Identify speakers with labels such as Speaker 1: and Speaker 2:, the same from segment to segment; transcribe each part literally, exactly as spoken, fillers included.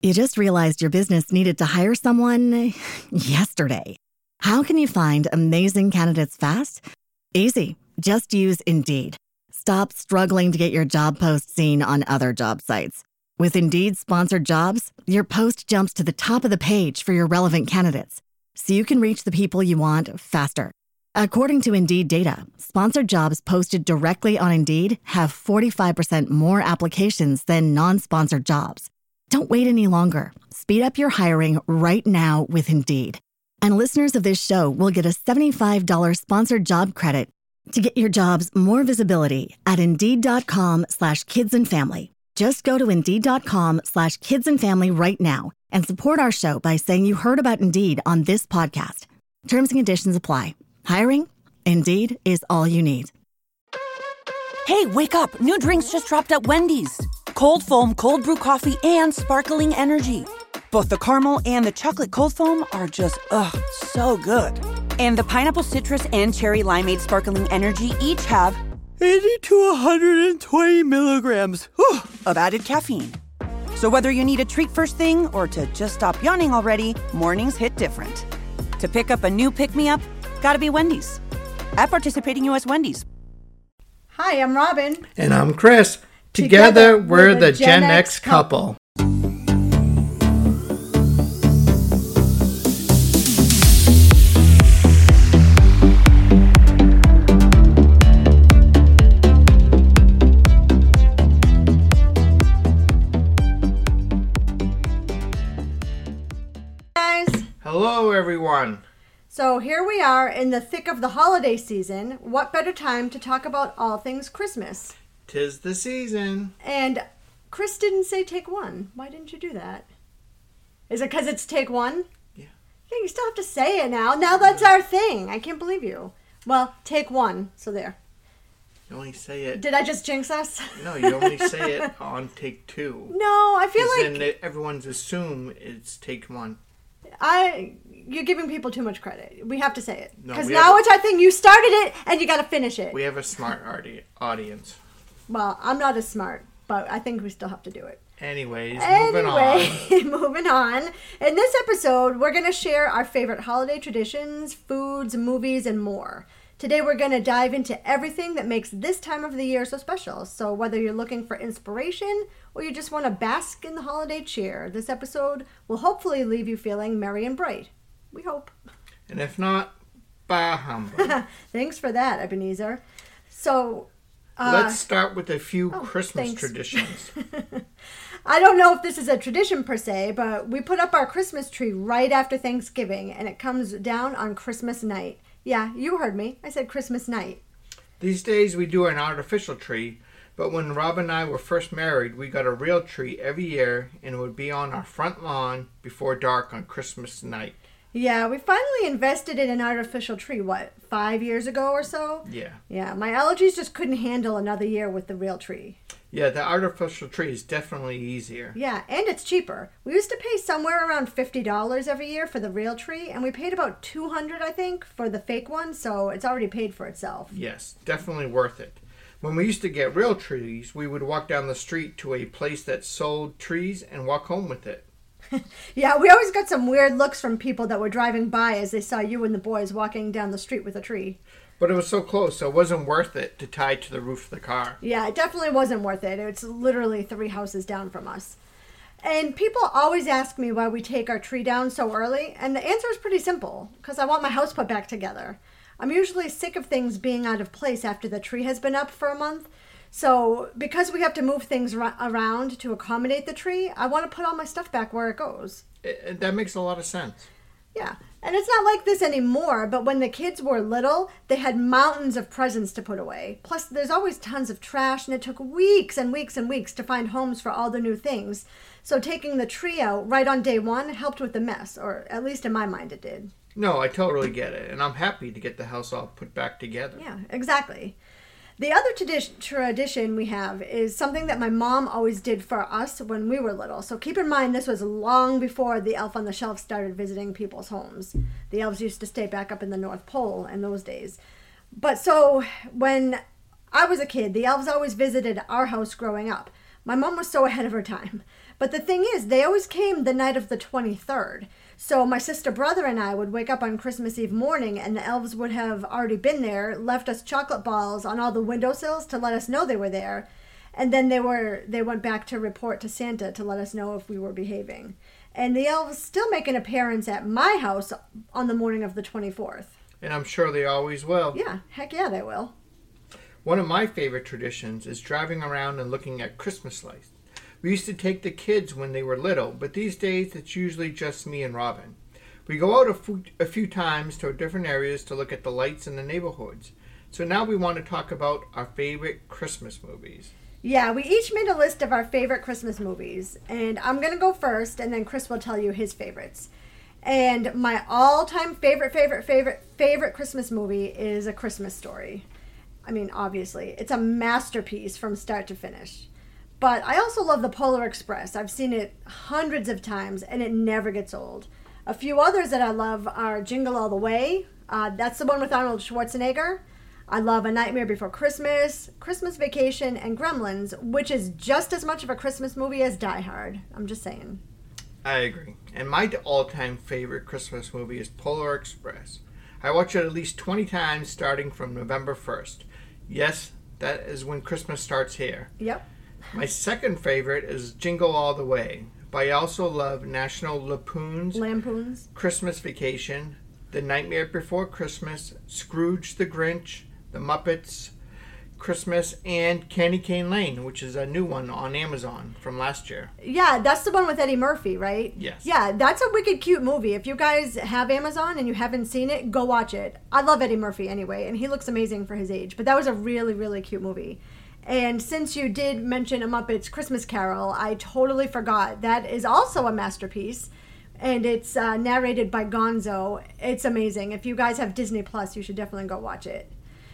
Speaker 1: You just realized your business needed to hire someone yesterday. How can you find amazing candidates fast? Easy. Just use Indeed. Stop struggling to get your job post seen on other job sites. With Indeed sponsored jobs, your post jumps to the top of the page for your relevant candidates, so you can reach the people you want faster. According to Indeed data, sponsored jobs posted directly on Indeed have forty-five percent more applications than non-sponsored jobs. Don't wait any longer. Speed up your hiring right now with Indeed. And listeners of this show will get a seventy-five dollars sponsored job credit to get your jobs more visibility at Indeed.com slash kids and family. Just go to Indeed.com slash kids and family right now and support our show by saying you heard about Indeed on this podcast. Terms and conditions apply. Hiring? Indeed is all you need.
Speaker 2: Hey, wake up. New drinks just dropped at Wendy's. Cold foam, cold brew coffee, and sparkling energy. Both the caramel and the chocolate cold foam are just, ugh, so good. And the pineapple citrus and cherry limeade sparkling energy each have eighty to one hundred twenty milligrams whew, of added caffeine. So whether you need a treat first thing or to just stop yawning already, mornings hit different. To pick up a new pick-me-up, gotta be Wendy's. At participating U S Wendy's.
Speaker 3: Hi, I'm Robin.
Speaker 4: And I'm Chris. Together, Together we're, we're the Gen, Gen X couple.
Speaker 3: Guys.
Speaker 4: Hello, everyone.
Speaker 3: So here we are in the thick of the holiday season. What better time to talk about all things Christmas?
Speaker 4: 'Tis the season.
Speaker 3: And Chris didn't say take one. Why didn't you do that? Is it because it's take one?
Speaker 4: Yeah.
Speaker 3: Yeah, you still have to say it now. Now that's our thing. I can't believe you. Well, take one. So there.
Speaker 4: You only say it.
Speaker 3: Did I just jinx us?
Speaker 4: No, you only say it on take two.
Speaker 3: No, I feel like...
Speaker 4: then everyone's assume it's take one.
Speaker 3: I... You're giving people too much credit. We have to say it. Because
Speaker 4: no,
Speaker 3: now
Speaker 4: a,
Speaker 3: it's our thing. You started it, and you got to finish it.
Speaker 4: We have a smart audience.
Speaker 3: Well, I'm not as smart, but I think we still have to do it.
Speaker 4: Anyways,
Speaker 3: anyway,
Speaker 4: moving on.
Speaker 3: moving on. In this episode, we're going to share our favorite holiday traditions, foods, movies, and more. Today, we're going to dive into everything that makes this time of the year so special. So whether you're looking for inspiration or you just want to bask in the holiday cheer, this episode will hopefully leave you feeling merry and bright. We hope.
Speaker 4: And if not, bah humbug.
Speaker 3: Thanks for that, Ebenezer. So... Uh,
Speaker 4: Let's start with a few
Speaker 3: oh,
Speaker 4: Christmas
Speaker 3: thanks.
Speaker 4: traditions.
Speaker 3: I don't know if this is a tradition per se, but we put up our Christmas tree right after Thanksgiving, and it comes down on Christmas night. Yeah, you heard me. I said Christmas night.
Speaker 4: These days we do an artificial tree, but when Rob and I were first married, we got a real tree every year, and it would be on our front lawn before dark on Christmas night.
Speaker 3: Yeah, we finally invested in an artificial tree, what, five years ago or so?
Speaker 4: Yeah.
Speaker 3: Yeah, my allergies just couldn't handle another year with the real tree.
Speaker 4: Yeah, the artificial tree is definitely easier.
Speaker 3: Yeah, and it's cheaper. We used to pay somewhere around fifty dollars every year for the real tree, and we paid about two hundred dollars, I think, for the fake one, so it's already paid for itself.
Speaker 4: Yes, definitely worth it. When we used to get real trees, we would walk down the street to a place that sold trees and walk home with it.
Speaker 3: Yeah, we always got some weird looks from people that were driving by as they saw you and the boys walking down the street with a tree.
Speaker 4: But it was so close, so it wasn't worth it to tie to the roof of the car.
Speaker 3: Yeah, it definitely wasn't worth it. It's literally three houses down from us. And people always ask me why we take our tree down so early, and the answer is pretty simple, because I want my house put back together. I'm usually sick of things being out of place after the tree has been up for a month. So because we have to move things ra- around to accommodate the tree, I want to put all my stuff back where it goes.
Speaker 4: It, it, that makes a lot of sense.
Speaker 3: Yeah, and it's not like this anymore, but when the kids were little, they had mountains of presents to put away. Plus, there's always tons of trash, and it took weeks and weeks and weeks to find homes for all the new things. So taking the tree out right on day one helped with the mess, or at least in my mind it did.
Speaker 4: No, I totally get it, and I'm happy to get the house all put back together.
Speaker 3: Yeah, exactly. The other tradi- tradition we have is something that my mom always did for us when we were little. So keep in mind, this was long before the Elf on the Shelf started visiting people's homes. The elves used to stay back up in the North Pole in those days. But so when I was a kid, the elves always visited our house growing up. My mom was so ahead of her time. But the thing is, they always came the night of the twenty-third. So my sister, brother, and I would wake up on Christmas Eve morning, and the elves would have already been there, left us chocolate balls on all the windowsills to let us know they were there. And then they were they went back to report to Santa to let us know if we were behaving. And the elves still make an appearance at my house on the morning of the twenty-fourth.
Speaker 4: And I'm sure they always will.
Speaker 3: Yeah, heck yeah, they will.
Speaker 4: One of my favorite traditions is driving around and looking at Christmas lights. We used to take the kids when they were little, but these days it's usually just me and Robin. We go out a few, a few times to different areas to look at the lights in the neighborhoods. So now we want to talk about our favorite Christmas movies.
Speaker 3: Yeah, we each made a list of our favorite Christmas movies, and I'm going to go first, and then Chris will tell you his favorites. And my all-time favorite, favorite, favorite, favorite Christmas movie is A Christmas Story. I mean, obviously, it's a masterpiece from start to finish. But I also love The Polar Express. I've seen it hundreds of times, and it never gets old. A few others that I love are Jingle All the Way. Uh, that's the one with Arnold Schwarzenegger. I love A Nightmare Before Christmas, Christmas Vacation, and Gremlins, which is just as much of a Christmas movie as Die Hard. I'm just saying.
Speaker 4: I agree. And my all-time favorite Christmas movie is Polar Express. I watch it at least twenty times starting from November first. Yes, that is when Christmas starts here.
Speaker 3: Yep.
Speaker 4: My second favorite is Jingle All the Way, but I also love National Lampoon's
Speaker 3: Lampoons.
Speaker 4: Christmas Vacation, The Nightmare Before Christmas, Scrooge the Grinch, The Muppets Christmas, and Candy Cane Lane, which is a new one on Amazon from last year.
Speaker 3: Yeah, that's the one with Eddie Murphy, right?
Speaker 4: Yes.
Speaker 3: Yeah, that's a wicked cute movie. If you guys have Amazon and you haven't seen it, go watch it. I love Eddie Murphy anyway, and he looks amazing for his age. But that was a really, really cute movie. And since you did mention A Muppet's Christmas Carol, I totally forgot. That is also a masterpiece, and it's uh, narrated by Gonzo. It's amazing. If you guys have Disney Plus, you should definitely go watch it.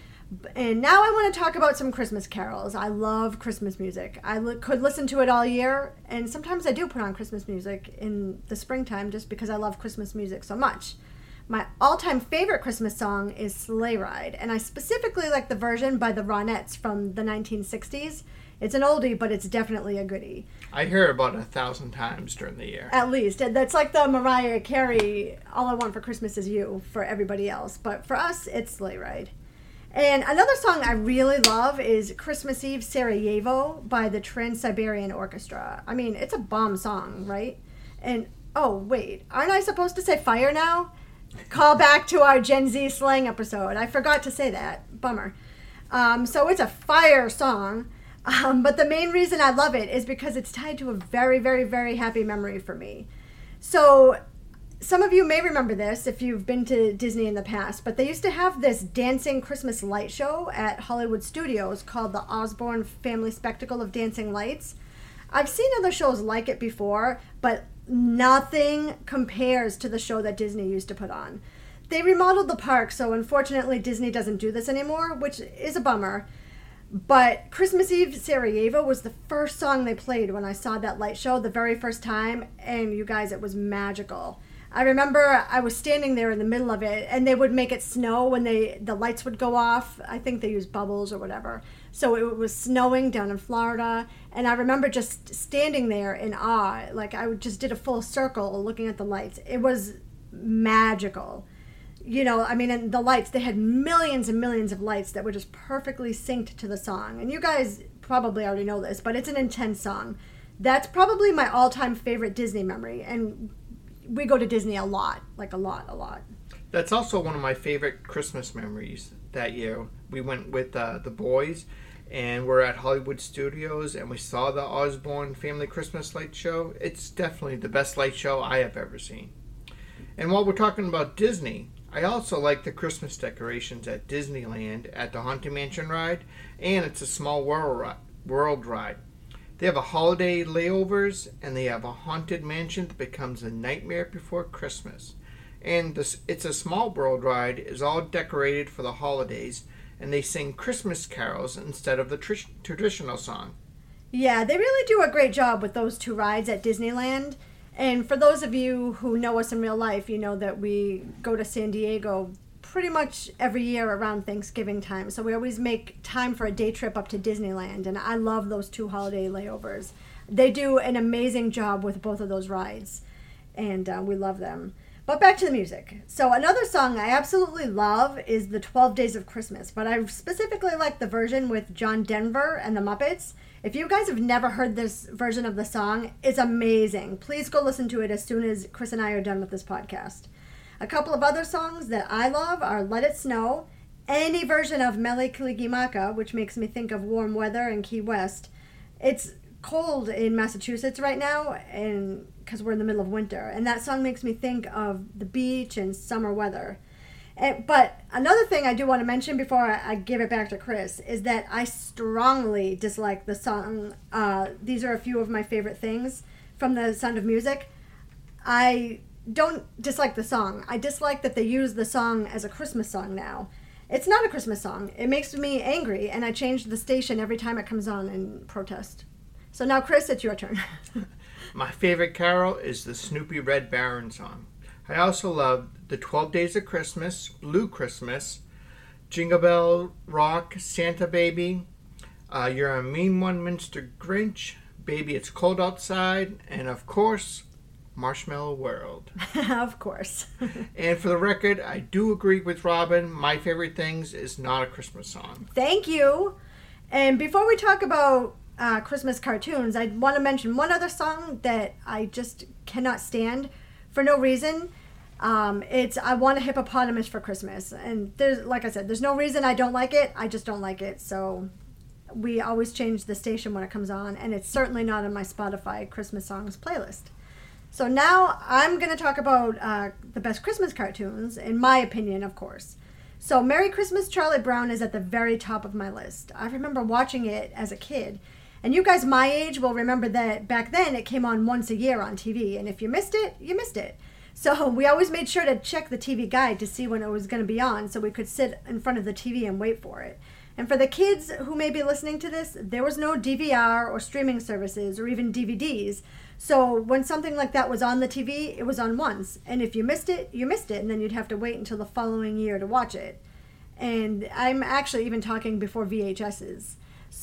Speaker 3: And now I want to talk about some Christmas carols. I love Christmas music. I li- could listen to it all year, and sometimes I do put on Christmas music in the springtime just because I love Christmas music so much. My all-time favorite Christmas song is Sleigh Ride, and I specifically like the version by the Ronettes from the nineteen sixties. It's an oldie, but it's definitely a goodie.
Speaker 4: I hear it about a thousand times during the year.
Speaker 3: At least. And that's like the Mariah Carey, All I Want for Christmas Is You for everybody else. But for us, it's Sleigh Ride. And another song I really love is Christmas Eve Sarajevo by the Trans-Siberian Orchestra. I mean, it's a bomb song, right? And, oh, wait, aren't I supposed to say fire now? Call back to our Gen Z slang episode. I forgot to say that. Bummer. Um, so it's a fire song. Um, but the main reason I love it is because it's tied to a very, very, very happy memory for me. So some of you may remember this if you've been to Disney in the past, but they used to have this dancing Christmas light show at Hollywood Studios called the Osborne Family Spectacle of Dancing Lights. I've seen other shows like it before, but nothing compares to the show that Disney used to put on. They remodeled the park, so unfortunately Disney doesn't do this anymore, which is a bummer. But Christmas Eve Sarajevo was the first song they played when I saw that light show the very first time, and you guys, it was magical. I remember I was standing there in the middle of it, and they would make it snow when they the lights would go off. I think they used bubbles or whatever. So it was snowing down in Florida, and I remember just standing there in awe. Like, I just did a full circle looking at the lights. It was magical. You know, I mean, and the lights, they had millions and millions of lights that were just perfectly synced to the song. And you guys probably already know this, but it's an intense song. That's probably my all-time favorite Disney memory, and we go to Disney a lot, like a lot, a lot.
Speaker 4: That's also one of my favorite Christmas memories that year. We went with uh, the boys, and we're at Hollywood Studios, and we saw the Osborne Family Christmas Light Show. It's definitely the best light show I have ever seen. And while we're talking about Disney, I also like the Christmas decorations at Disneyland at the Haunted Mansion ride, and it's a Small World World ride. They have a holiday layovers, and they have a haunted mansion that becomes a nightmare before Christmas. And this, it's a Small World ride is all decorated for the holidays, and they sing Christmas carols instead of the tr- traditional song.
Speaker 3: Yeah, they really do a great job with those two rides at Disneyland. And for those of you who know us in real life, you know that we go to San Diego pretty much every year around Thanksgiving time. So we always make time for a day trip up to Disneyland. And I love those two holiday layovers. They do an amazing job with both of those rides, and uh, we love them. But back to the music. So another song I absolutely love is the twelve Days of Christmas, but I specifically like the version with John Denver and the Muppets. If you guys have never heard this version of the song, it's amazing. Please go listen to it as soon as Chris and I are done with this podcast. A couple of other songs that I love are Let It Snow, any version of Mele Kalikimaka, which makes me think of warm weather in Key West. It's cold in Massachusetts right now, and because we're in the middle of winter, and that song makes me think of the beach and summer weather. And, but another thing I do want to mention before I, I give it back to Chris is that I strongly dislike the song. Uh, these are a few of my favorite things from The Sound of Music. I don't dislike the song. I dislike that they use the song as a Christmas song now. It's not a Christmas song. It makes me angry, and I change the station every time it comes on in protest. So now, Chris, it's your turn.
Speaker 4: My favorite carol is the Snoopy Red Baron song. I also love the twelve Days of Christmas, Blue Christmas, Jingle Bell Rock, Santa Baby, uh, You're a Mean One, Mister Grinch, Baby It's Cold Outside, and of course, Marshmallow World.
Speaker 3: Of course.
Speaker 4: And for the record, I do agree with Robin. My Favorite Things is not a Christmas song.
Speaker 3: Thank you. And before we talk about Uh, Christmas cartoons, I want to mention one other song that I just cannot stand for no reason. Um, it's I Want a Hippopotamus for Christmas. And there's, like I said, there's no reason I don't like it. I just don't like it. So we always change the station when it comes on. And it's certainly not on my Spotify Christmas songs playlist. So now I'm going to talk about uh, the best Christmas cartoons, in my opinion, of course. So Merry Christmas, Charlie Brown is at the very top of my list. I remember watching it as a kid. And you guys my age will remember that back then it came on once a year on T V. And if you missed it, you missed it. So we always made sure to check the T V guide to see when it was going to be on so we could sit in front of the T V and wait for it. And for the kids who may be listening to this, there was no D V R or streaming services or even D V Ds. So when something like that was on the T V, it was on once. And if you missed it, you missed it. And then you'd have to wait until the following year to watch it. And I'm actually even talking before V H S's.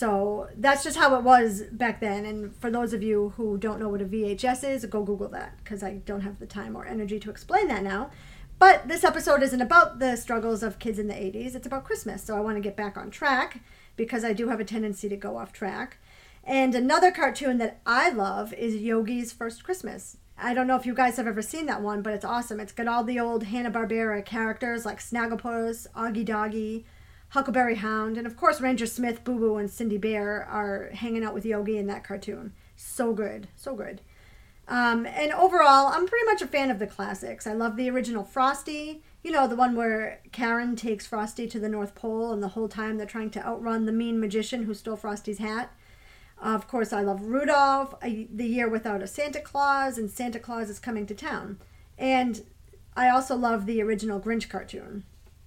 Speaker 3: So that's just how it was back then. And for those of you who don't know what a V H S is, go Google that, because I don't have the time or energy to explain that now. But this episode isn't about the struggles of kids in the eighties. It's about Christmas. So I want to get back on track, because I do have a tendency to go off track. And another cartoon that I love is Yogi's First Christmas. I don't know if you guys have ever seen that one, but it's awesome. It's got all the old Hanna-Barbera characters like Snagglepuss, Augie Doggy, Huckleberry Hound, and of course Ranger Smith, Boo Boo, and Cindy Bear are hanging out with Yogi in that cartoon. So good, so good. Um, and overall, I'm pretty much a fan of the classics. I love the original Frosty, you know, the one where Karen takes Frosty to the North Pole, and the whole time they're trying to outrun the mean magician who stole Frosty's hat. Uh, of course, I love Rudolph, a, The Year Without a Santa Claus, and Santa Claus is Coming to Town. And I also love the original Grinch cartoon.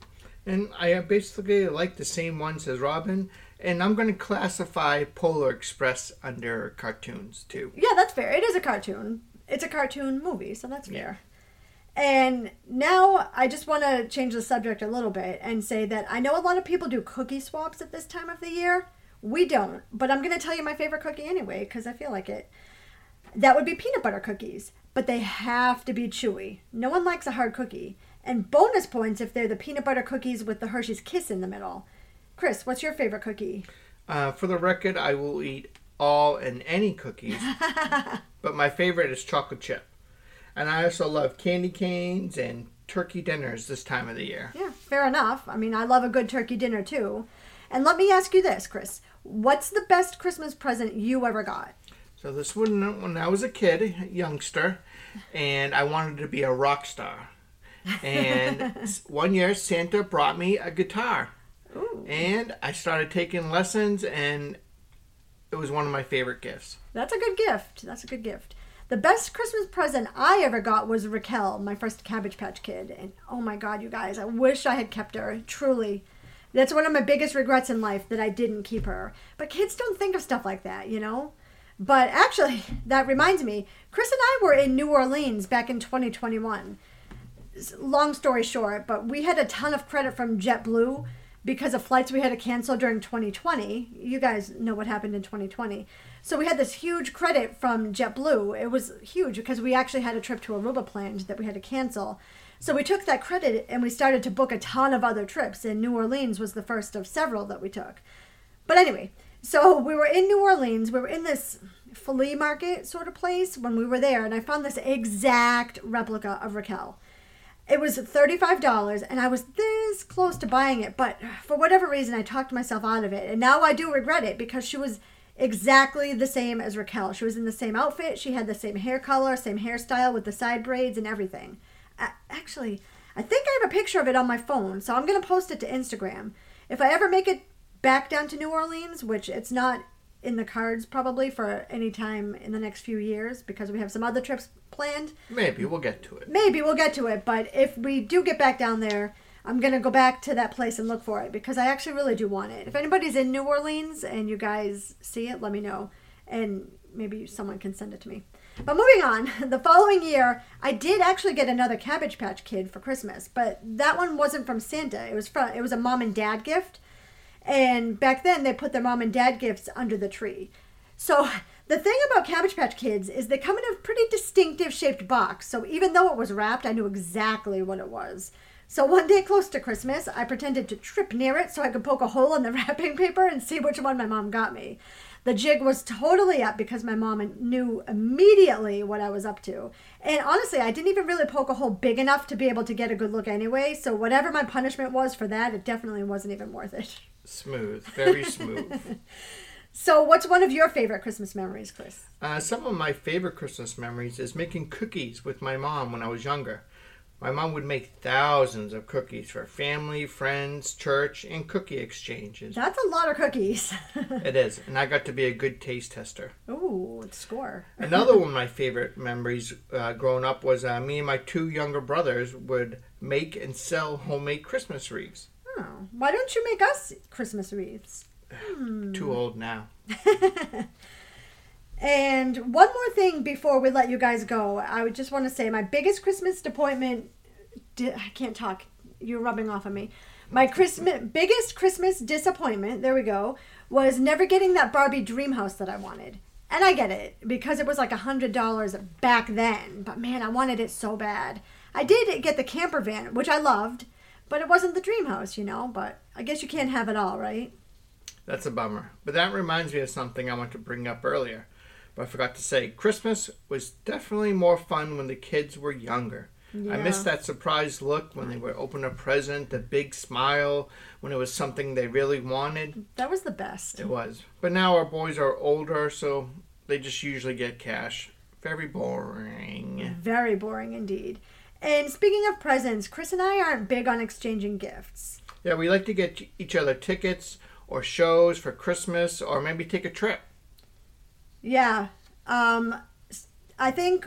Speaker 4: And I basically like the same ones as Robin. And I'm going to classify Polar Express under cartoons, too.
Speaker 3: Yeah, that's fair. It is a cartoon. It's a cartoon movie, so that's fair. Yeah. And now I just want to change the subject a little bit and say that I know a lot of people do cookie swaps at this time of the year. We don't. But I'm going to tell you my favorite cookie anyway, because I feel like it. That would be peanut butter cookies. But they have to be chewy. No one likes a hard cookie. And bonus points if they're the peanut butter cookies with the Hershey's Kiss in the middle. Chris, what's your favorite cookie?
Speaker 4: Uh, for the record, I will eat all and any cookies. But my favorite is chocolate chip. And I also love candy canes and turkey dinners this time of the year.
Speaker 3: Yeah, fair enough. I mean, I love a good turkey dinner too. And let me ask you this, Chris. What's the best Christmas present you ever got?
Speaker 4: So this one, when I was a kid, a youngster, and I wanted to be a rock star. And one year Santa brought me a guitar.
Speaker 3: Ooh.
Speaker 4: And I started taking lessons, and it was one of my favorite gifts.
Speaker 3: That's a good gift. That's a good gift. The best Christmas present I ever got was Raquel, my first Cabbage Patch Kid. And oh my God, you guys, I wish I had kept her. Truly. That's one of my biggest regrets in life, that I didn't keep her. But kids don't think of stuff like that, you know? But actually, that reminds me, Chris and I were in New Orleans back in twenty twenty-one. Long story short, but we had a ton of credit from JetBlue, because of flights we had to cancel during twenty twenty. You guys know what happened in twenty twenty. So we had this huge credit from JetBlue. It was huge because we actually had a trip to Aruba planned that we had to cancel. So we took that credit and we started to book a ton of other trips, and New Orleans was the first of several that we took. But anyway, so we were in New Orleans. We were in this flea market sort of place when we were there, and I found this exact replica of Raquel. It was thirty-five dollars, and I was this close to buying it, but for whatever reason, I talked myself out of it, and now I do regret it because she was exactly the same as Raquel. She was in the same outfit. She had the same hair color, same hairstyle with the side braids and everything. I, actually, I think I have a picture of it on my phone, so I'm going to post it to Instagram. If I ever make it back down to New Orleans, which it's not in the cards probably for any time in the next few years because we have some other trips planned.
Speaker 4: Maybe we'll get to it.
Speaker 3: Maybe we'll get to it, but if we do get back down there, I'm going to go back to that place and look for it because I actually really do want it. If anybody's in New Orleans and you guys see it, let me know, and maybe someone can send it to me. But moving on, the following year, I did actually get another Cabbage Patch Kid for Christmas, but that one wasn't from Santa. It was from it was a mom and dad gift. And back then, they put their mom and dad gifts under the tree. So the thing about Cabbage Patch Kids is they come in a pretty distinctive shaped box. So even though it was wrapped, I knew exactly what it was. So one day close to Christmas, I pretended to trip near it so I could poke a hole in the wrapping paper and see which one my mom got me. The jig was totally up because my mom knew immediately what I was up to. And honestly, I didn't even really poke a hole big enough to be able to get a good look anyway. So whatever my punishment was for that, it definitely wasn't even worth it.
Speaker 4: Smooth. Very smooth.
Speaker 3: So what's one of your favorite Christmas memories, Chris?
Speaker 4: Uh, some of my favorite Christmas memories is making cookies with my mom when I was younger. My mom would make thousands of cookies for family, friends, church, and cookie exchanges.
Speaker 3: That's a lot of cookies.
Speaker 4: It is, and I got to be a good taste tester.
Speaker 3: Ooh, score.
Speaker 4: Another one of my favorite memories uh, growing up was uh, me and my two younger brothers would make and sell homemade Christmas wreaths.
Speaker 3: Oh, why don't you make us Christmas wreaths? Hmm.
Speaker 4: Too old now.
Speaker 3: And one more thing before we let you guys go. I would just want to say my biggest Christmas disappointment... Di- I can't talk. You're rubbing off on me. My Christmas biggest Christmas disappointment, there we go, was never getting that Barbie dream house that I wanted. And I get it, because it was like one hundred dollars back then. But man, I wanted it so bad. I did get the camper van, which I loved, but it wasn't the dream house, you know. But I guess you can't have it all, right?
Speaker 4: That's a bummer. But that reminds me of something I wanted to bring up earlier. But I forgot to say, Christmas was definitely more fun when the kids were younger. Yeah. I missed that surprised look when they would open a present, the big smile, when it was something they really wanted.
Speaker 3: That was the best.
Speaker 4: It was. But now our boys are older, so they just usually get cash. Very boring.
Speaker 3: Very boring indeed. And speaking of presents, Chris and I aren't big on exchanging gifts.
Speaker 4: Yeah, we like to get each other tickets or shows for Christmas, or maybe take a trip.
Speaker 3: Yeah. Um, I think...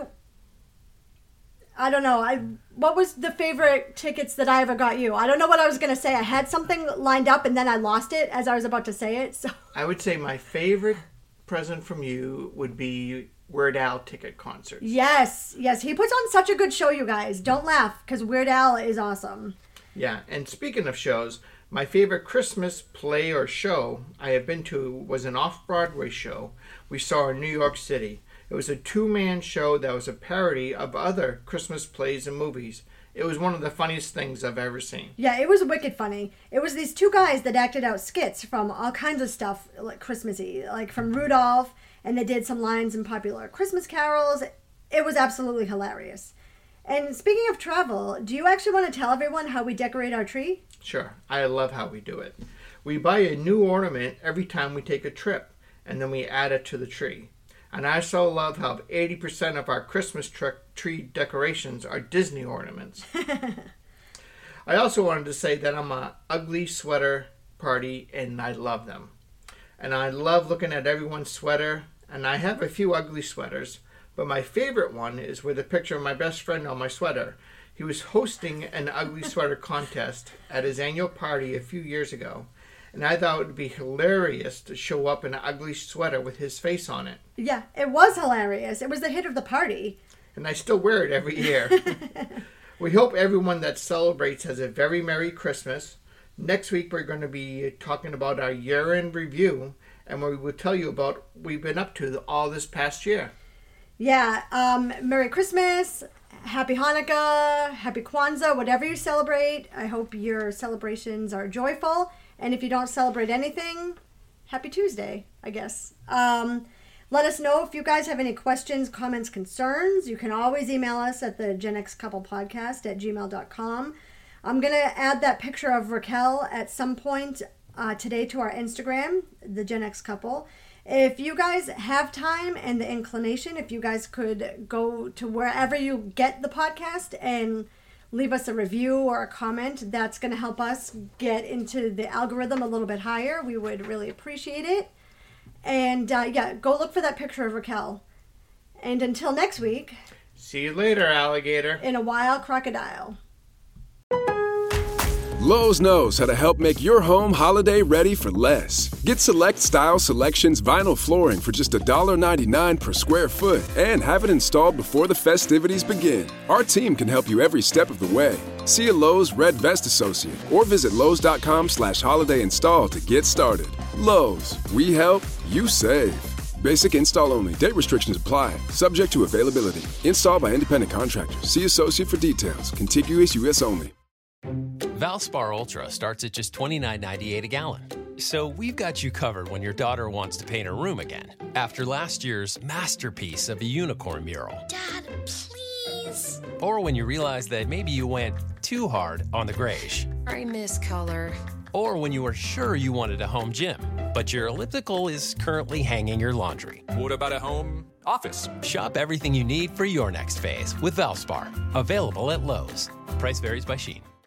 Speaker 3: I don't know. I what was the favorite tickets that I ever got you? I don't know what I was going to say. I had something lined up and then I lost it as I was about to say it. So
Speaker 4: I would say my favorite present from you would be Weird Al ticket concerts.
Speaker 3: Yes. Yes. He puts on such a good show, you guys. Don't laugh because Weird Al is awesome.
Speaker 4: Yeah. And speaking of shows, my favorite Christmas play or show I have been to was an off-Broadway show we saw in New York City. It was a two-man show that was a parody of other Christmas plays and movies. It was one of the funniest things I've ever seen.
Speaker 3: Yeah, it was wicked funny. It was these two guys that acted out skits from all kinds of stuff, like Christmassy, like from Rudolph, and they did some lines in popular Christmas carols. It was absolutely hilarious. And speaking of travel, do you actually want to tell everyone how we decorate our tree?
Speaker 4: Sure. I love how we do it. We buy a new ornament every time we take a trip, and then we add it to the tree. And I so love how eighty percent of our Christmas tr- tree decorations are Disney ornaments. I also wanted to say that I'm an ugly sweater party, and I love them. And I love looking at everyone's sweater, and I have a few ugly sweaters, but my favorite one is with a picture of my best friend on my sweater. He was hosting an ugly sweater contest at his annual party a few years ago. And I thought it would be hilarious to show up in an ugly sweater with his face on it.
Speaker 3: Yeah, it was hilarious. It was the hit of the party.
Speaker 4: And I still wear it every year. We hope everyone that celebrates has a very Merry Christmas. Next week, we're going to be talking about our year-end review, and we will tell you about what we've been up to all this past year.
Speaker 3: Yeah, um, Merry Christmas, Happy Hanukkah, Happy Kwanzaa, whatever you celebrate. I hope your celebrations are joyful. And if you don't celebrate anything, Happy Tuesday, I guess. Um, let us know if you guys have any questions, comments, concerns. You can always email us at the Gen X Couple Podcast at gmail dot com. I'm going to add that picture of Raquel at some point uh, today to our Instagram, the Gen X Couple. If you guys have time and the inclination, if you guys could go to wherever you get the podcast and leave us a review or a comment, that's going to help us get into the algorithm a little bit higher. We would really appreciate it. And uh, yeah, go look for that picture of Raquel. And until next week.
Speaker 4: See you later, alligator.
Speaker 3: In a wild crocodile.
Speaker 5: Lowe's knows how to help make your home holiday ready for less. Get Select Style Selections vinyl flooring for just one dollar ninety-nine per square foot and have it installed before the festivities begin. Our team can help you every step of the way. See a Lowe's Red Vest associate or visit Lowe's.com slash holiday install to get started. Lowe's, we help, you save. Basic install only. Date restrictions apply. Subject to availability. Installed by independent contractors. See associate for details. Contiguous U S only.
Speaker 6: Valspar Ultra starts at just twenty-nine ninety-eight a gallon. So we've got you covered when your daughter wants to paint her room again. After last year's masterpiece of a unicorn mural.
Speaker 7: Dad, please.
Speaker 6: Or when you realize that maybe you went too hard on the grayish.
Speaker 7: I miss color.
Speaker 6: Or when you were sure you wanted a home gym, but your elliptical is currently hanging your laundry.
Speaker 8: What about a home office?
Speaker 6: Shop everything you need for your next phase with Valspar. Available at Lowe's. Price varies by Shein.